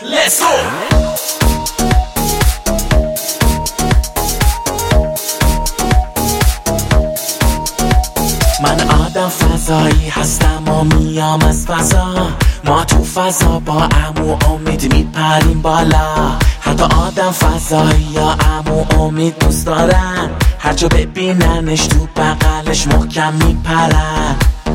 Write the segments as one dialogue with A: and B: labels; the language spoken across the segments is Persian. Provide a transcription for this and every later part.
A: Let's go. من آدم فضایی هستم و میام از فضا. ما تو فضا با عمو امید میپریم بالا. حتی آدم فضایی یا عمو امید دوست دارن، هر جا ببیننش تو بغلش محکم میپرن.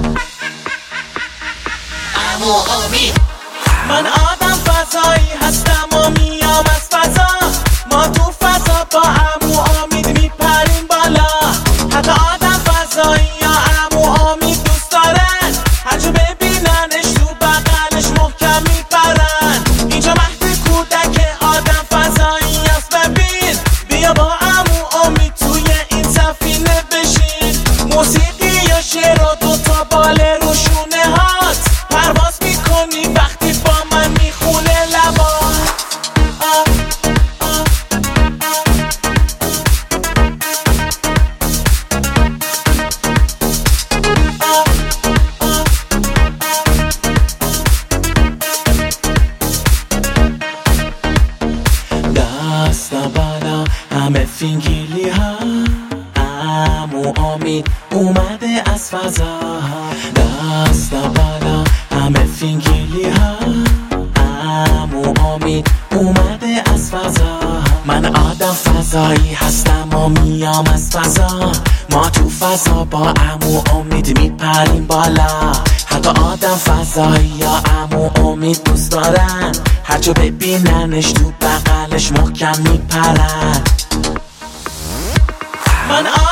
A: عمو امید. من آدم فضایی هستم و میام از فضا. ما تو فضا با عمو امید میپریم بالا. حتی آدم فضایی یا عمو امید دوست دارن، هر جا ببیننش تو بغلش محکم میپرن. اینجا مهد کودک آدم فضایی است. ببین بیا با عمو امید توی این سفینه بشین. موسیقی یا شعر و دوتا بال روشونه هات پرواز میکنی وقتی با من میخونه لبات. دست بالا همه فینگیلی ها. عمو امید اومده از فضا. دست بالا همه فینگیلی ها. عمو امید اومده از فضا. من آدم فضایی هستم و میام از فضا. ما تو فضا با عمو امید میپریم بالا. حتی آدم فضایی یا عمو امید دوست دارن، هر جا ببیننش تو بغلش محکم میپرن. من